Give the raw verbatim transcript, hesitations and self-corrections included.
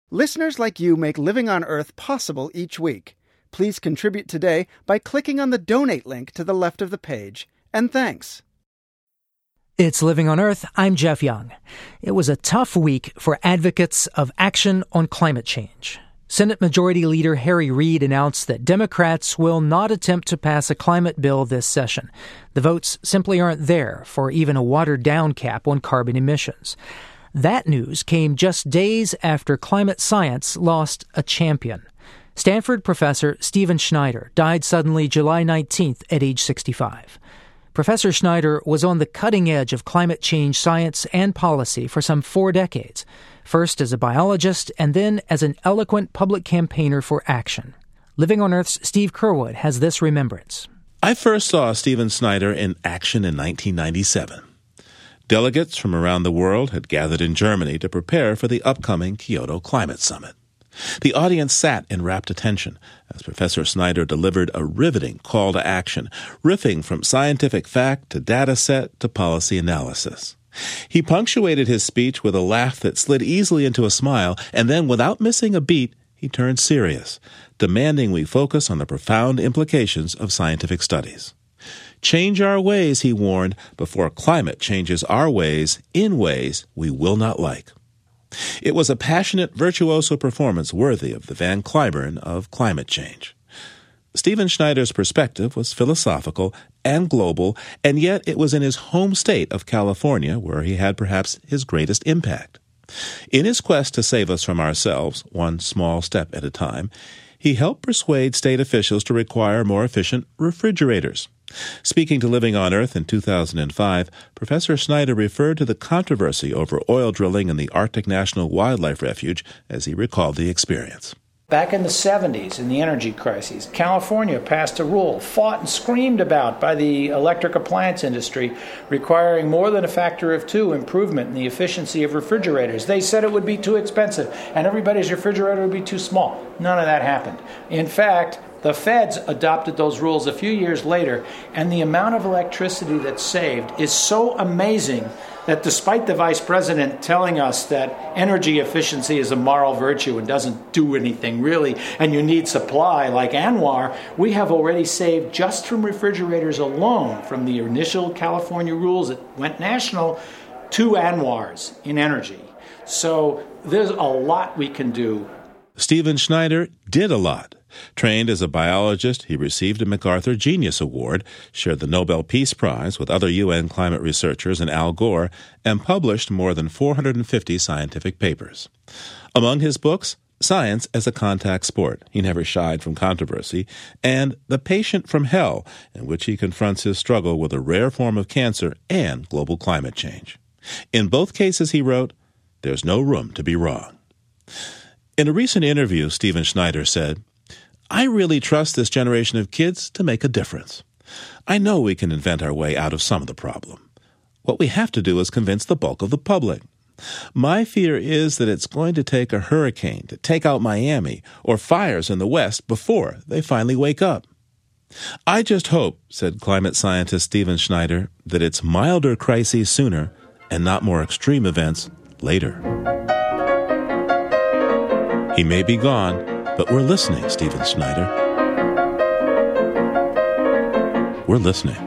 Listeners like you make Living on Earth possible each week. Please contribute today by clicking on the donate link to the left of the page. And thanks. It's Living on Earth. I'm Jeff Young. It was a tough week for advocates of action on climate change. Senate Majority Leader Harry Reid announced that Democrats will not attempt to pass a climate bill this session. The votes simply aren't there for even a watered-down cap on carbon emissions. That news came just days after climate science lost a champion. Stanford professor Stephen Schneider died suddenly July nineteenth at age sixty-five. Professor Schneider was on the cutting edge of climate change science and policy for some four decades, first as a biologist and then as an eloquent public campaigner for action. Living on Earth's Steve Curwood has this remembrance. I first saw Stephen Schneider in action in nineteen ninety-seven. Delegates from around the world had gathered in Germany to prepare for the upcoming Kyoto Climate Summit. The audience sat in rapt attention as Professor Schneider delivered a riveting call to action, riffing from scientific fact to data set to policy analysis. He punctuated his speech with a laugh that slid easily into a smile, and then, without missing a beat, he turned serious, demanding we focus on the profound implications of scientific studies. Change our ways, he warned, before climate changes our ways in ways we will not like. It was a passionate, virtuoso performance worthy of the Van Cliburn of climate change. Stephen Schneider's perspective was philosophical and global, and yet it was in his home state of California where he had perhaps his greatest impact. In his quest to save us from ourselves, one small step at a time, he helped persuade state officials to require more efficient refrigerators. Speaking to Living on Earth in two thousand five, Professor Schneider referred to the controversy over oil drilling in the Arctic National Wildlife Refuge as he recalled the experience. Back in the seventies, in the energy crises, California passed a rule, fought and screamed about by the electric appliance industry, requiring more than a factor of two improvement in the efficiency of refrigerators. They said it would be too expensive, and everybody's refrigerator would be too small. None of that happened. In fact, the feds adopted those rules a few years later, and the amount of electricity that's saved is so amazing that despite the vice president telling us that energy efficiency is a moral virtue and doesn't do anything really, and you need supply like ANWR, we have already saved just from refrigerators alone, from the initial California rules that went national, two ANWRs in energy. So there's a lot we can do. Stephen Schneider did a lot. Trained as a biologist, he received a MacArthur Genius Award, shared the Nobel Peace Prize with other U N climate researchers and Al Gore, and published more than four hundred fifty scientific papers. Among his books, Science as a Contact Sport, he never shied from controversy, and The Patient from Hell, in which he confronts his struggle with a rare form of cancer and global climate change. In both cases, he wrote, "There's no room to be wrong." In a recent interview, Stephen Schneider said, "I really trust this generation of kids to make a difference. I know we can invent our way out of some of the problem. What we have to do is convince the bulk of the public. My fear is that it's going to take a hurricane to take out Miami or fires in the West before they finally wake up. I just hope," said climate scientist Stephen Schneider, "that it's milder crises sooner and not more extreme events later." He may be gone, but we're listening, Stephen Schneider. We're listening.